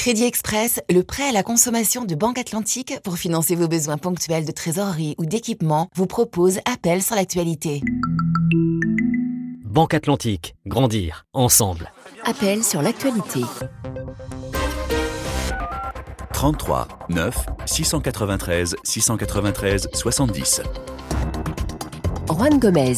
Crédit Express, le prêt à la consommation de Banque Atlantique pour financer vos besoins ponctuels de trésorerie ou d'équipement, vous propose Appel sur l'actualité. Banque Atlantique, grandir ensemble. Appel sur l'actualité. 33 9 693 693 70. Juan Gomez.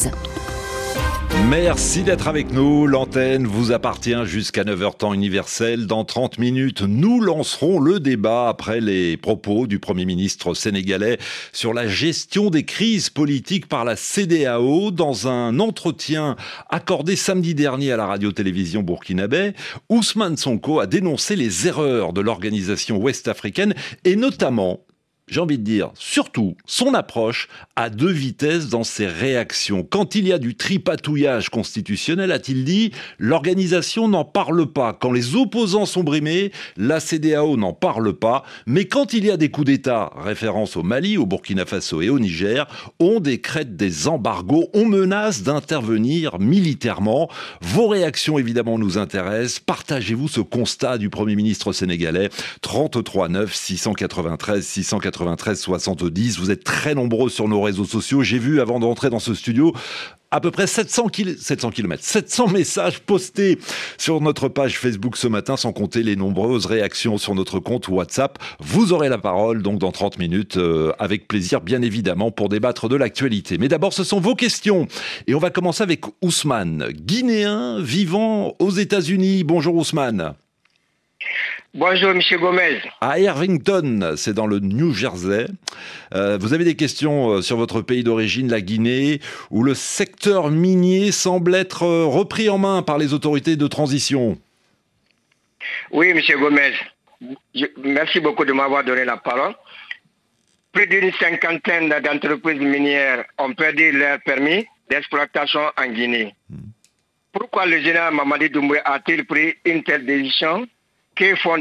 Merci d'être avec nous. L'antenne vous appartient jusqu'à 9h temps universel. Dans 30 minutes, nous lancerons le débat après les propos du Premier ministre sénégalais sur la gestion des crises politiques par la CEDEAO. Dans un entretien accordé samedi dernier à la radio-télévision burkinabé, Ousmane Sonko a dénoncé les erreurs de l'organisation ouest-africaine et notamment, j'ai envie de dire, surtout, son approche à deux vitesses dans ses réactions. Quand il y a du tripatouillage constitutionnel, a-t-il dit, l'organisation n'en parle pas. Quand les opposants sont brimés, la CEDEAO n'en parle pas. Mais quand il y a des coups d'État, référence au Mali, au Burkina Faso et au Niger, on décrète des embargos, on menace d'intervenir militairement. Vos réactions, évidemment, nous intéressent. Partagez-vous ce constat du Premier ministre sénégalais. 33 9 693 693 70. Vous êtes très nombreux sur nos réseaux sociaux. J'ai vu, avant d'entrer dans ce studio, à peu près 700 messages postés sur notre page Facebook ce matin, sans compter les nombreuses réactions sur notre compte WhatsApp. Vous aurez la parole donc dans 30 minutes, avec plaisir bien évidemment, pour débattre de l'actualité. Mais d'abord, ce sont vos questions. Et on va commencer avec Ousmane, Guinéen vivant aux États-Unis. Bonjour Ousmane. Bonjour, M. Gomez. À Irvington, c'est dans le New Jersey. Vous avez des questions sur votre pays d'origine, la Guinée, où le secteur minier semble être repris en main par les autorités de transition. Oui, M. Gomez. Merci beaucoup de m'avoir donné la parole. Plus d'une cinquantaine d'entreprises minières ont perdu leur permis d'exploitation en Guinée. Pourquoi le général Mamadi Doumbouya a-t-il pris une telle décision? Que font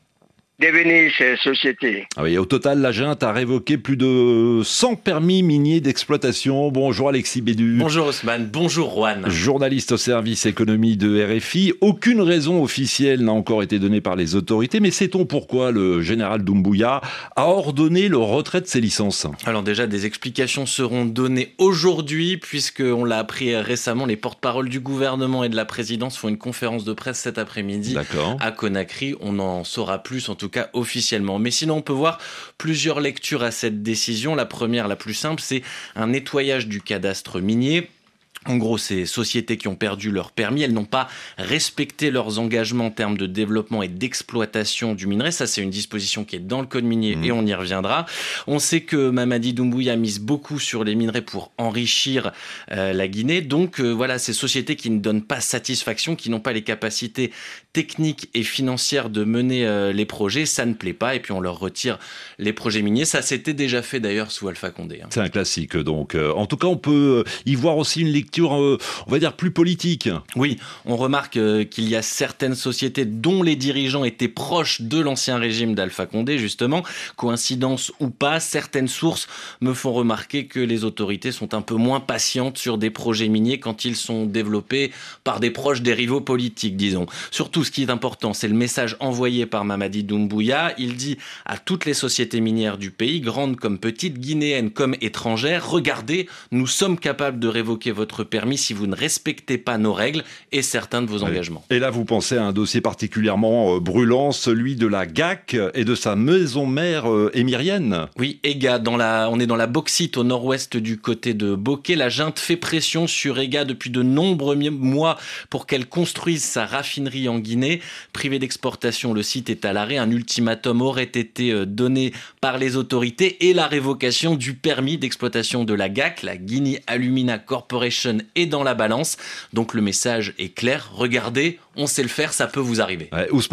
devenir ces sociétés? Au total, la junte a révoqué plus de 100 permis miniers d'exploitation. Bonjour Alexis Bédu. Bonjour Ousmane, bonjour Juan. Journaliste au service économie de RFI. Aucune raison officielle n'a encore été donnée par les autorités, mais sait-on pourquoi le général Doumbouya a ordonné le retrait de ses licences? Alors déjà, des explications seront données aujourd'hui, puisqu'on l'a appris récemment, les porte-paroles du gouvernement et de la présidence font une conférence de presse cet après-midi à Conakry. On en saura plus, en tout cas officiellement. Mais sinon, on peut voir plusieurs lectures à cette décision. La première, la plus simple, c'est un nettoyage du cadastre minier. En gros, ces sociétés qui ont perdu leur permis, elles n'ont pas respecté leurs engagements en termes de développement et d'exploitation du minerai. Ça, c'est une disposition qui est dans le code minier et on y reviendra. On sait que Mamadi Doumbouya mise beaucoup sur les minerais pour enrichir la Guinée. Donc voilà, ces sociétés qui ne donnent pas satisfaction, qui n'ont pas les capacités techniques et financières de mener les projets, ça ne plaît pas et puis on leur retire les projets miniers. Ça s'était déjà fait d'ailleurs sous Alpha Condé. C'est un classique donc. En tout cas, on peut y voir aussi une lecture on va dire plus politique. Oui, on remarque qu'il y a certaines sociétés dont les dirigeants étaient proches de l'ancien régime d'Alpha Condé, justement. Coïncidence ou pas, certaines sources me font remarquer que les autorités sont un peu moins patientes sur des projets miniers quand ils sont développés par des proches des rivaux politiques, disons. Surtout, ce qui est important, c'est le message envoyé par Mamadi Doumbouya. Il dit à toutes les sociétés minières du pays, grandes comme petites, guinéennes comme étrangères, regardez, nous sommes capables de révoquer votre permis si vous ne respectez pas nos règles et certains de vos engagements. Et là, vous pensez à un dossier particulièrement brûlant, celui de la GAC et de sa maison mère émirienne. Oui, EGA, on est dans la bauxite au nord-ouest du côté de Bokeh. La junte fait pression sur EGA depuis de nombreux mois pour qu'elle construise sa raffinerie en Guinée. Privé d'exportation, le site est à l'arrêt. Un ultimatum aurait été donné par les autorités et la révocation du permis d'exploitation de la GAC, la Guinea Alumina Corporation, est dans la balance. Donc le message est clair. Regardez, on sait le faire, ça peut vous arriver.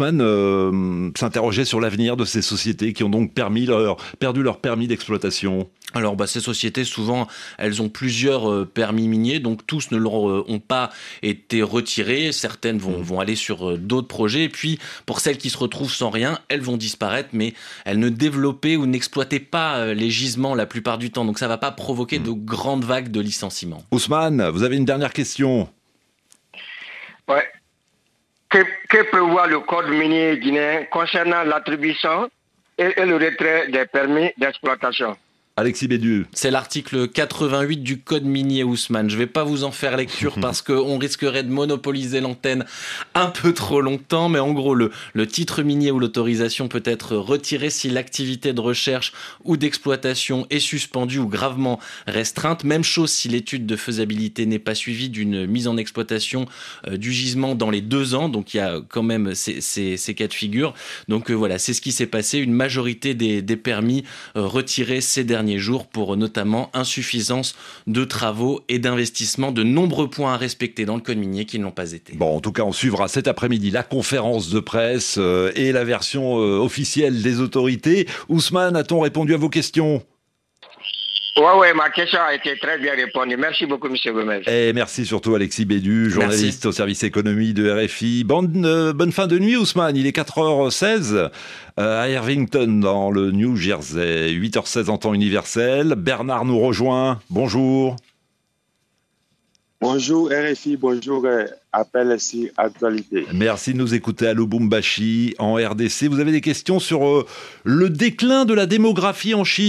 Ousmane s'interrogeait sur l'avenir de ces sociétés qui ont donc perdu leur permis d'exploitation. Alors ces sociétés, souvent, elles ont plusieurs permis miniers, donc tous ne leur ont pas été retirés. Certaines vont aller sur d'autres projets. Et puis, pour celles qui se retrouvent sans rien, elles vont disparaître, mais elles ne développaient ou n'exploitaient pas les gisements la plupart du temps. Donc ça ne va pas provoquer de grandes vagues de licenciements. Ousmane, vous avez une dernière question. Ouais. que prévoit le code minier guinéen concernant l'attribution et le retrait des permis d'exploitation? Alexis Bédu. C'est l'article 88 du code minier, Ousmane. Je ne vais pas vous en faire lecture parce qu'on risquerait de monopoliser l'antenne un peu trop longtemps. Mais en gros, le titre minier ou l'autorisation peut être retiré si l'activité de recherche ou d'exploitation est suspendue ou gravement restreinte. Même chose si l'étude de faisabilité n'est pas suivie d'une mise en exploitation du gisement dans les 2 ans. Donc il y a quand même ces cas de figure. Donc voilà, c'est ce qui s'est passé. Une majorité des permis retirés ces derniers jours pour notamment insuffisance de travaux et d'investissements, de nombreux points à respecter dans le code minier qui ne l'ont pas été. Bon, en tout cas, on suivra cet après-midi la conférence de presse et la version officielle des autorités. Ousmane, a-t-on répondu à vos questions ? Oui, ma question a été très bien répondue. Merci beaucoup, M. Gomez. Et merci surtout Alexis Bédu, journaliste au service économie de RFI. Bonne fin de nuit, Ousmane. Il est 4h16 à Irvington, dans le New Jersey. 8h16 en temps universel. Bernard nous rejoint. Bonjour. Bonjour RFI, bonjour Appel sur Actualité. Merci de nous écouter à Lubumbashi, en RDC. Vous avez des questions sur le déclin de la démographie en Chine ?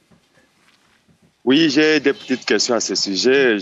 Oui, j'ai des petites questions à ce sujet.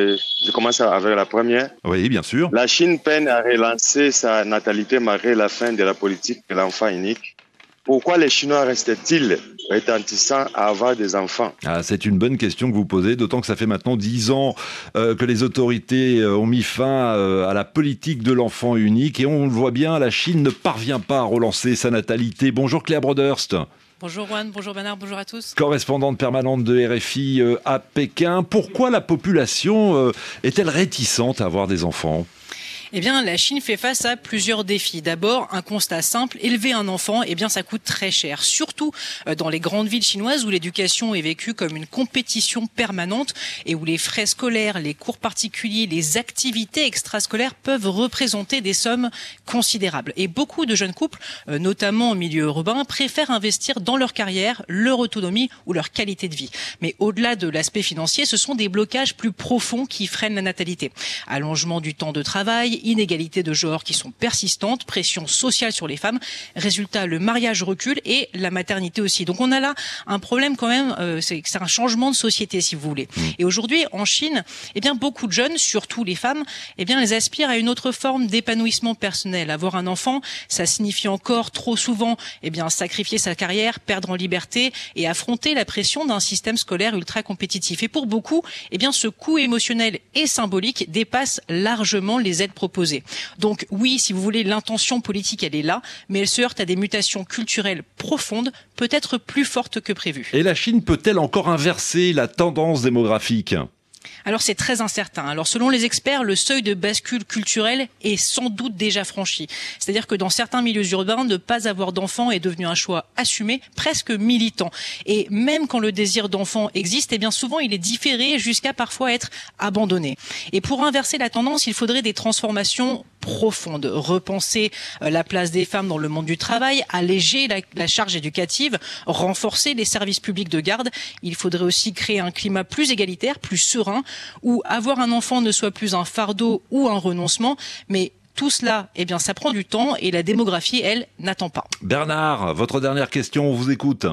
Je commence avec la première. Oui, bien sûr. La Chine peine à relancer sa natalité malgré la fin de la politique de l'enfant unique. Pourquoi les Chinois restent-ils réticents à avoir des enfants ? C'est une bonne question que vous posez, d'autant que ça fait maintenant 10 ans que les autorités ont mis fin à la politique de l'enfant unique. Et on le voit bien, la Chine ne parvient pas à relancer sa natalité. Bonjour Claire Broderst. Bonjour Juan, bonjour Bernard, bonjour à tous. Correspondante permanente de RFI à Pékin. Pourquoi la population est-elle réticente à avoir des enfants ? Eh bien, la Chine fait face à plusieurs défis. D'abord, un constat simple, élever un enfant, eh bien, ça coûte très cher. Surtout dans les grandes villes chinoises où l'éducation est vécue comme une compétition permanente et où les frais scolaires, les cours particuliers, les activités extrascolaires peuvent représenter des sommes considérables. Et beaucoup de jeunes couples, notamment en milieu urbain, préfèrent investir dans leur carrière, leur autonomie ou leur qualité de vie. Mais au-delà de l'aspect financier, ce sont des blocages plus profonds qui freinent la natalité. Allongement du temps de travail, inégalités de genre qui sont persistantes, pression sociale sur les femmes. Résultat, le mariage recule et la maternité aussi. Donc on a là un problème quand même, c'est un changement de société si vous voulez. Et aujourd'hui, en Chine, eh bien beaucoup de jeunes, surtout les femmes, eh bien elles aspirent à une autre forme d'épanouissement personnel. Avoir un enfant, ça signifie encore trop souvent, eh bien sacrifier sa carrière, perdre en liberté et affronter la pression d'un système scolaire ultra compétitif. Et pour beaucoup, eh bien ce coût émotionnel et symbolique dépasse largement les aides proposées. Donc oui, si vous voulez, l'intention politique, elle est là, mais elle se heurte à des mutations culturelles profondes, peut-être plus fortes que prévues. Et la Chine peut-elle encore inverser la tendance démographique ? Alors c'est très incertain. Alors selon les experts, le seuil de bascule culturelle est sans doute déjà franchi. C'est-à-dire que dans certains milieux urbains, ne pas avoir d'enfant est devenu un choix assumé, presque militant. Et même quand le désir d'enfant existe, eh bien souvent il est différé jusqu'à parfois être abandonné. Et pour inverser la tendance, il faudrait des transformations profonde, repenser la place des femmes dans le monde du travail, alléger la charge éducative, renforcer les services publics de garde. Il faudrait aussi créer un climat plus égalitaire, plus serein, où avoir un enfant ne soit plus un fardeau ou un renoncement, mais tout cela, eh bien, ça prend du temps et la démographie, elle, n'attend pas. Bernard, votre dernière question, on vous écoute.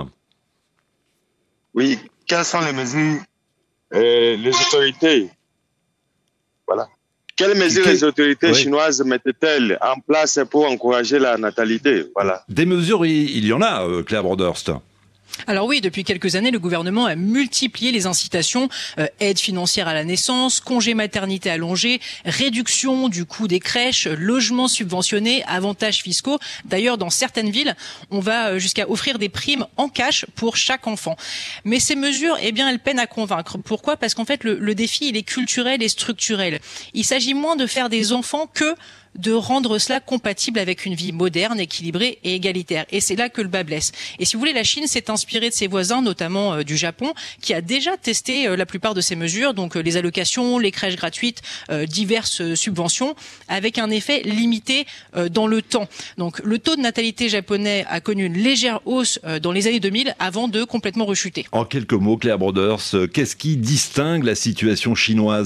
Oui, quelles sont les mesures les autorités Quelles mesures les autorités chinoises mettent-elles en place pour encourager la natalité ? Des mesures, il y en a, Claire Broderst. Alors oui, depuis quelques années, le gouvernement a multiplié les incitations, aide financière à la naissance, congé maternité allongé, réduction du coût des crèches, logements subventionnés, avantages fiscaux. D'ailleurs, dans certaines villes, on va jusqu'à offrir des primes en cash pour chaque enfant. Mais ces mesures, eh bien, elles peinent à convaincre. Pourquoi ? Parce qu'en fait, le défi, il est culturel et structurel. Il s'agit moins de faire des enfants que de rendre cela compatible avec une vie moderne, équilibrée et égalitaire. Et c'est là que le bas blesse. Et si vous voulez, la Chine s'est inspirée de ses voisins, notamment du Japon, qui a déjà testé la plupart de ces mesures, donc les allocations, les crèches gratuites, diverses subventions, avec un effet limité dans le temps. Donc le taux de natalité japonais a connu une légère hausse dans les années 2000 avant de complètement rechuter. En quelques mots, Claire Broderst, qu'est-ce qui distingue la situation chinoise ?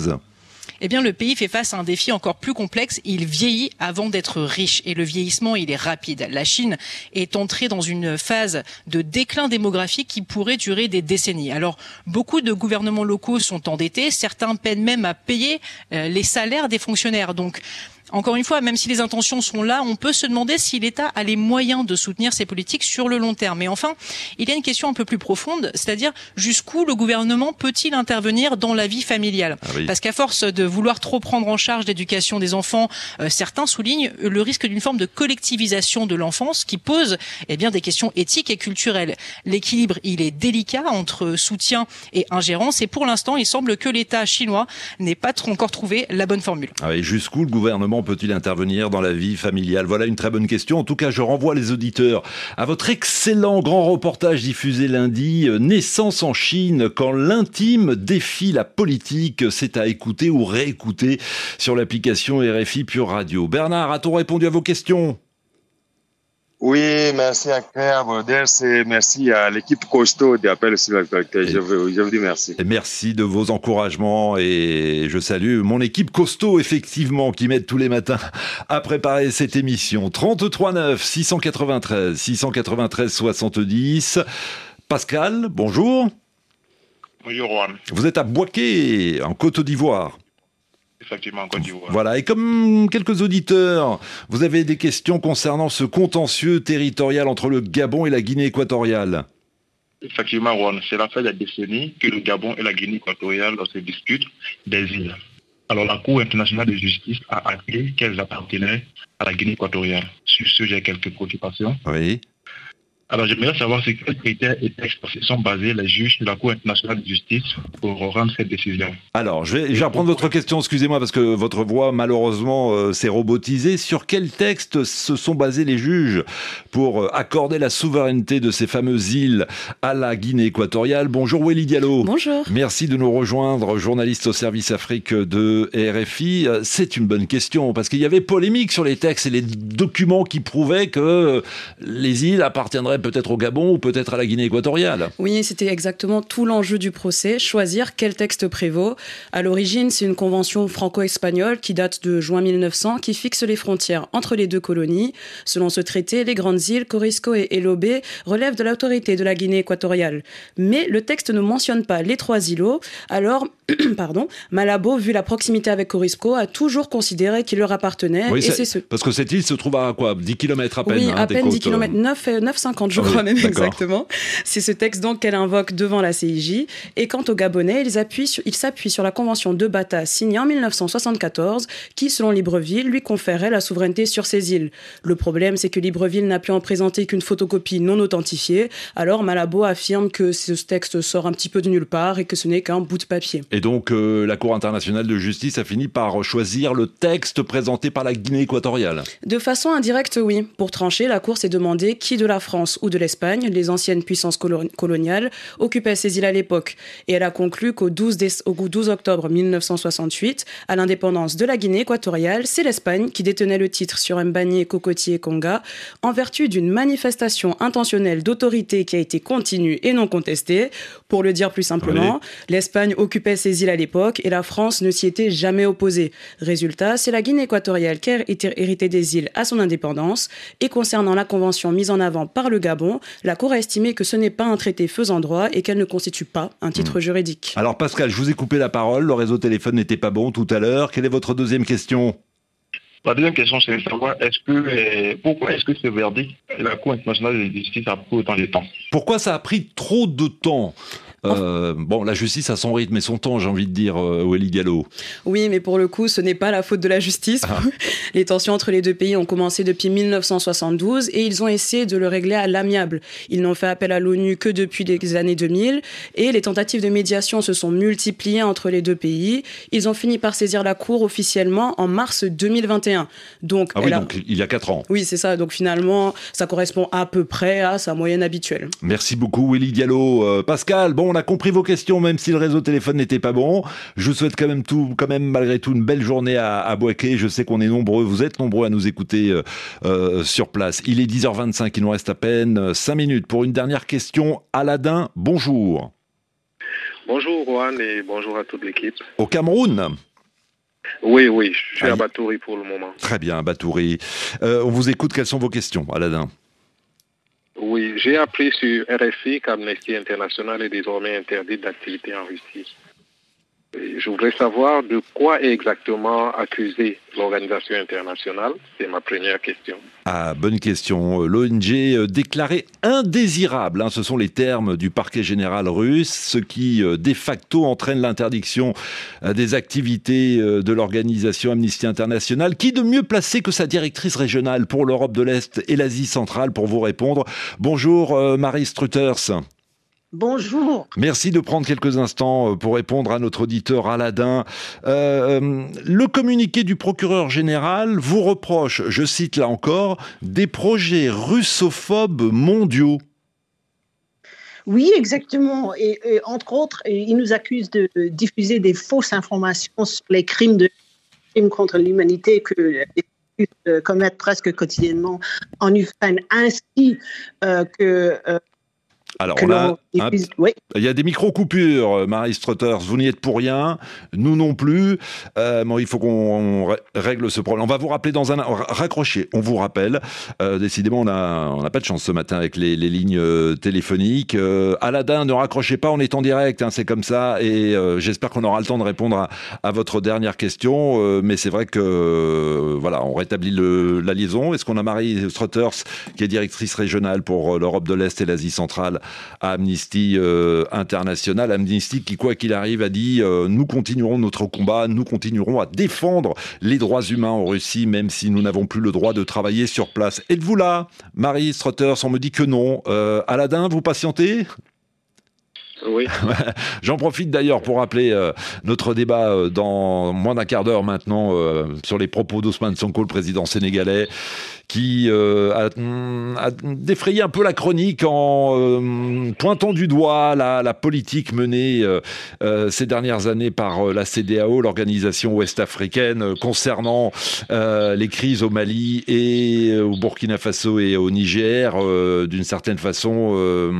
eh bien le pays fait face à un défi encore plus complexe. Il vieillit avant d'être riche et le vieillissement, il est rapide. La Chine est entrée dans une phase de déclin démographique qui pourrait durer des décennies. Alors, beaucoup de gouvernements locaux sont endettés. Certains peinent même à payer les salaires des fonctionnaires. Donc, encore une fois, même si les intentions sont là, on peut se demander si l'État a les moyens de soutenir ces politiques sur le long terme. Mais enfin, il y a une question un peu plus profonde, c'est-à-dire jusqu'où le gouvernement peut-il intervenir dans la vie familiale ? Parce qu'à force de vouloir trop prendre en charge l'éducation des enfants, certains soulignent le risque d'une forme de collectivisation de l'enfance qui pose des questions éthiques et culturelles. L'équilibre, il est délicat entre soutien et ingérence et pour l'instant, il semble que l'État chinois n'ait pas encore trouvé la bonne formule. Et jusqu'où le gouvernement peut-il intervenir dans la vie familiale ? Voilà une très bonne question. En tout cas, je renvoie les auditeurs à votre excellent grand reportage diffusé lundi, Naissance en Chine, quand l'intime défie la politique. C'est à écouter ou réécouter sur l'application RFI Pure Radio. Bernard, a-t-on répondu à vos questions ? Oui, merci à Claire Broders et merci à l'équipe costaud d'Appel sur l'actualité. Je vous dis merci. Merci de vos encouragements et je salue mon équipe costaud, effectivement, qui m'aide tous les matins à préparer cette émission. 33 9 693 693 70. Pascal, bonjour. Bonjour, Juan. Vous êtes à Bouaké, en Côte d'Ivoire. Effectivement, en Côte d'Ivoire. Voilà, et comme quelques auditeurs, vous avez des questions concernant ce contentieux territorial entre le Gabon et la Guinée équatoriale. Effectivement, Juan, c'est l'affaire des décennies que le Gabon et la Guinée équatoriale se disputent des îles. Alors, la Cour internationale de justice a acté qu'elles appartenaient à la Guinée équatoriale. Sur ce, j'ai quelques préoccupations. Oui. Alors, j'aimerais savoir sur quels critères et textes sont basés les juges de la Cour internationale de justice pour rendre cette décision. Alors, je vais reprendre votre question, excusez-moi, parce que votre voix, malheureusement, s'est robotisée. Sur quels textes se sont basés les juges pour accorder la souveraineté de ces fameuses îles à la Guinée équatoriale ? Bonjour Wélie Diallo. Bonjour. Merci de nous rejoindre, journaliste au service Afrique de RFI. C'est une bonne question, parce qu'il y avait polémique sur les textes et les documents qui prouvaient que les îles appartiendraient peut-être au Gabon ou peut-être à la Guinée équatoriale. Oui, c'était exactement tout l'enjeu du procès, choisir quel texte prévaut. À l'origine, c'est une convention franco-espagnole qui date de juin 1900 qui fixe les frontières entre les deux colonies. Selon ce traité, les grandes îles, Corisco et Elobé, relèvent de l'autorité de la Guinée équatoriale. Mais le texte ne mentionne pas les trois îlots. Alors, Malabo, vu la proximité avec Corisco, a toujours considéré qu'il leur appartenait. Oui, parce que cette île se trouve à quoi ? 10 km à peine. Oui, à peine côtes, 10 km, 9,50 je crois même exactement. C'est ce texte donc qu'elle invoque devant la CIJ. Et quant aux Gabonais, ils s'appuient sur la convention de Bata signée en 1974 qui, selon Libreville, lui conférait la souveraineté sur ces îles. Le problème, c'est que Libreville n'a pu en présenter qu'une photocopie non authentifiée. Alors Malabo affirme que ce texte sort un petit peu de nulle part et que ce n'est qu'un bout de papier. Et donc la Cour internationale de justice a fini par choisir le texte présenté par la Guinée équatoriale. De façon indirecte, oui. Pour trancher, la Cour s'est demandé qui de la France ou de l'Espagne, les anciennes puissances coloniales, occupaient ces îles à l'époque. Et elle a conclu qu'au 12 octobre 1968, à l'indépendance de la Guinée équatoriale, c'est l'Espagne qui détenait le titre sur Mbagné, Cocotier et Conga, en vertu d'une manifestation intentionnelle d'autorité qui a été continue et non contestée. Pour le dire plus simplement, l'Espagne occupait ces îles à l'époque et la France ne s'y était jamais opposée. Résultat, c'est la Guinée équatoriale qui a hérité des îles à son indépendance. Et concernant la convention mise en avant par le Gabon, la Cour a estimé que ce n'est pas un traité faisant droit et qu'elle ne constitue pas un titre juridique. Alors Pascal, je vous ai coupé la parole, le réseau téléphone n'était pas bon tout à l'heure. Quelle est votre deuxième question ? La deuxième question, c'est de savoir pourquoi est-ce que ce verdict de la Cour internationale de justice a pris autant de temps ? Pourquoi ça a pris trop de temps ? La justice a son rythme et son temps, j'ai envie de dire, Wélie Diallo. Oui, mais pour le coup, ce n'est pas la faute de la justice. Les tensions entre les deux pays ont commencé depuis 1972 et ils ont essayé de le régler à l'amiable. Ils n'ont fait appel à l'ONU que depuis les années 2000 et les tentatives de médiation se sont multipliées entre les deux pays. Ils ont fini par saisir la Cour officiellement en mars 2021. Donc il y a 4 ans. Oui, c'est ça. Donc finalement, ça correspond à peu près à sa moyenne habituelle. Merci beaucoup, Wélie Diallo. Pascal, on a compris vos questions, même si le réseau téléphone n'était pas bon. Je vous souhaite quand même malgré tout une belle journée à Bouaké. Je sais qu'on est nombreux, vous êtes nombreux à nous écouter sur place. Il est 10h25, il nous reste à peine 5 minutes pour une dernière question. Aladin, bonjour. Bonjour Juan et bonjour à toute l'équipe. Au Cameroun, Oui, je suis à Batouri pour le moment. Très bien, à Batouri. On vous écoute, quelles sont vos questions, Aladin? Oui, j'ai appris sur RFI qu'Amnesty International est désormais interdite d'activité en Russie. Et je voudrais savoir de quoi est exactement accusée l'organisation internationale. C'est ma première question. Ah, bonne question. L'ONG déclarée indésirable, ce sont les termes du parquet général russe, ce qui de facto entraîne l'interdiction des activités de l'organisation Amnesty International. Qui de mieux placé que sa directrice régionale pour l'Europe de l'Est et l'Asie centrale pour vous répondre? Bonjour Marie Struters. Bonjour. Merci de prendre quelques instants pour répondre à notre auditeur Aladin. Le communiqué du procureur général vous reproche, je cite là encore, des projets russophobes mondiaux. Oui, exactement. Et entre autres, il nous accuse de diffuser des fausses informations sur les crimes contre l'humanité que les Russes commettent presque quotidiennement en Ukraine, ainsi que... Alors, il y a des micro-coupures, Marie Struters, vous n'y êtes pour rien, nous non plus. Il faut qu'on règle ce problème. On va vous rappeler dans un... Raccrochez, on vous rappelle. Décidément, on n'a pas de chance ce matin avec les lignes téléphoniques. Aladin, ne raccrochez pas, on est en direct, c'est comme ça. Et j'espère qu'on aura le temps de répondre à votre dernière question. Mais c'est vrai que, on rétablit la liaison. Est-ce qu'on a Marie Struters, qui est directrice régionale pour l'Europe de l'Est et l'Asie centrale, à Amnesty International. Amnesty qui, quoi qu'il arrive, a dit nous continuerons notre combat, nous continuerons à défendre les droits humains en Russie, même si nous n'avons plus le droit de travailler sur place. Êtes-vous là, Marie Struters? On me dit que non. Aladin, vous patientez? Oui. J'en profite d'ailleurs pour rappeler notre débat dans moins d'un quart d'heure maintenant sur les propos d'Ousmane Sonko, le président sénégalais, qui a défrayé un peu la chronique en pointant du doigt la politique menée ces dernières années par la CEDEAO, l'organisation ouest-africaine, concernant les crises au Mali et au Burkina Faso et au Niger. D'une certaine façon,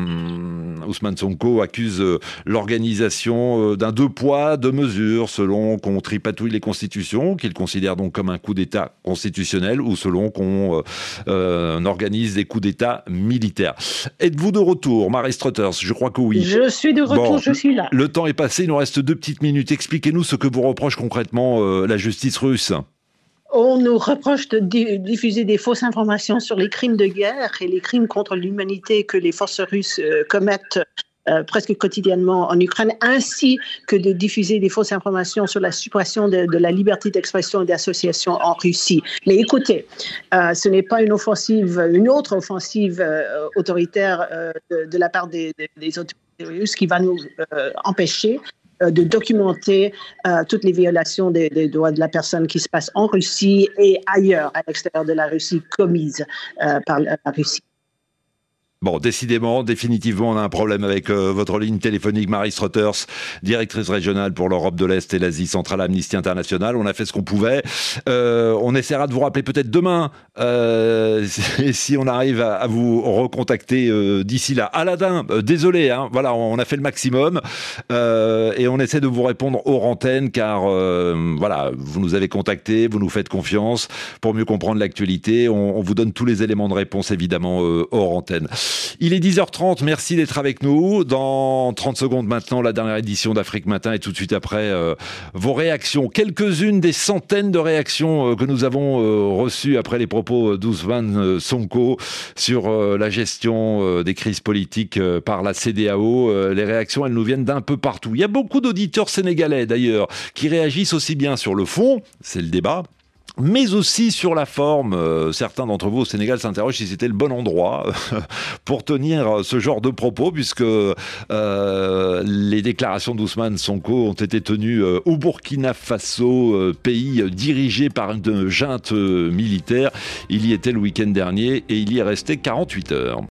Ousmane Sonko accuse l'organisation d'un deux poids, deux mesures, selon qu'on tripatouille les constitutions, qu'il considère donc comme un coup d'État constitutionnel, ou selon qu'on organise des coups d'État militaires. Êtes-vous de retour, Marie Struters? Je crois que oui. Je suis de retour, je suis là. Le temps est passé, il nous reste 2 petites minutes. Expliquez-nous ce que vous reproche concrètement la justice russe. On nous reproche de diffuser des fausses informations sur les crimes de guerre et les crimes contre l'humanité que les forces russes commettent presque quotidiennement en Ukraine, ainsi que de diffuser des fausses informations sur la suppression de la liberté d'expression et d'association en Russie. Mais écoutez, ce n'est pas une autre offensive autoritaire de la part des autorités russes qui va nous empêcher de documenter toutes les violations des droits de la personne qui se passent en Russie et ailleurs, à l'extérieur de la Russie, commises par la Russie. Bon, définitivement, on a un problème avec votre ligne téléphonique, Marie Struters, directrice régionale pour l'Europe de l'Est et l'Asie centrale à Amnesty International. On a fait ce qu'on pouvait. On essaiera de vous rappeler peut-être demain, si on arrive à vous recontacter d'ici là. Aladin, désolé, on a fait le maximum. Et on essaie de vous répondre hors antenne, car vous nous avez contacté, vous nous faites confiance pour mieux comprendre l'actualité. On vous donne tous les éléments de réponse, évidemment, hors antenne. Il est 10h30, merci d'être avec nous. Dans 30 secondes maintenant, la dernière édition d'Afrique Matin, et tout de suite après, vos réactions. Quelques-unes des centaines de réactions que nous avons reçues après les propos d'Ousmane Sonko sur la gestion des crises politiques par la CEDEAO. Les réactions, elles nous viennent d'un peu partout. Il y a beaucoup d'auditeurs sénégalais, d'ailleurs, qui réagissent aussi bien sur le fond, c'est le débat, mais aussi sur la forme. Certains d'entre vous au Sénégal s'interrogent si c'était le bon endroit pour tenir ce genre de propos, puisque les déclarations d'Ousmane Sonko ont été tenues au Burkina Faso, pays dirigé par une junte militaire. Il y était le week-end dernier et il y est resté 48 heures.